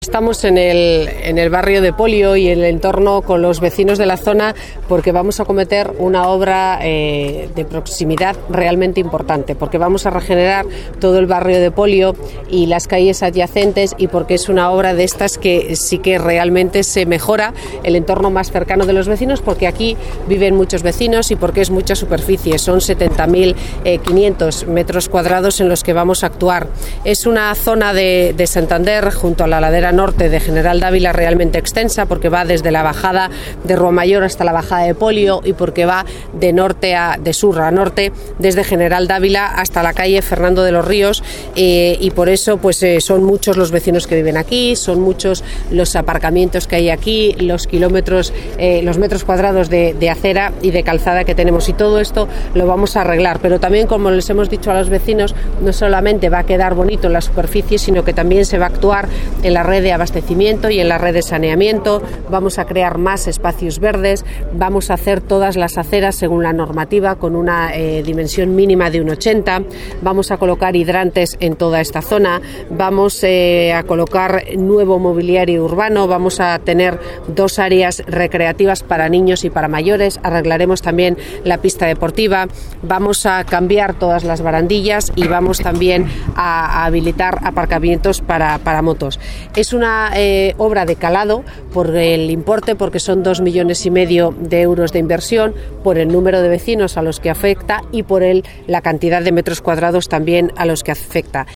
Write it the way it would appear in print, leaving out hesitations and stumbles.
Estamos en el barrio de Polio y en el entorno con los vecinos de la zona porque vamos a acometer una obra de proximidad realmente importante, porque vamos a regenerar todo el barrio de Polio y las calles adyacentes, y porque es una obra de estas que sí que realmente se mejora el entorno más cercano de los vecinos, porque aquí viven muchos vecinos y porque es mucha superficie, son 70.500 metros cuadrados en los que vamos a actuar. Es una zona de Santander junto a la ladera norte de General Dávila realmente extensa, porque va desde la bajada de Ruamayor hasta la bajada de Polio, y porque va de sur a norte desde General Dávila hasta la calle Fernando de los Ríos, y por eso son muchos los vecinos que viven aquí, son muchos los aparcamientos que hay aquí, los kilómetros, los metros cuadrados de acera y de calzada que tenemos, y todo esto lo vamos a arreglar. Pero también, como les hemos dicho a los vecinos, no solamente va a quedar bonito en la superficie, sino que también se va a actuar en la red de abastecimiento y en la red de saneamiento. Vamos a crear más espacios verdes, vamos a hacer todas las aceras según la normativa con una dimensión mínima de 1,80, vamos a colocar hidrantes en toda esta zona, vamos a colocar nuevo mobiliario urbano, vamos a tener 2 áreas recreativas para niños y para mayores, arreglaremos también la pista deportiva, vamos a cambiar todas las barandillas y vamos también a habilitar aparcamientos para motos. Es una obra de calado por el importe, porque son 2,5 millones de euros de inversión, por el número de vecinos a los que afecta y por la cantidad de metros cuadrados también a los que afecta.